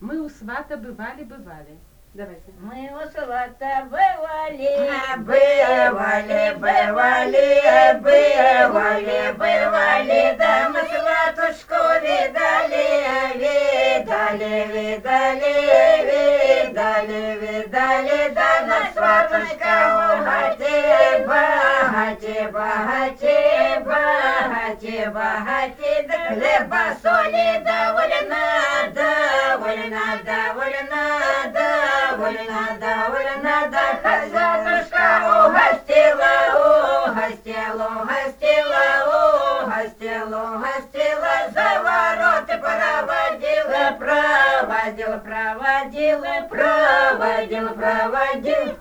Мы у свата бывали. Давайте. Мы у свата бывали, бывали, да мы сватушку видали, да на сватушка богате, да хлеба соли довольно, да хозяюшка угостила, за вороты проводила,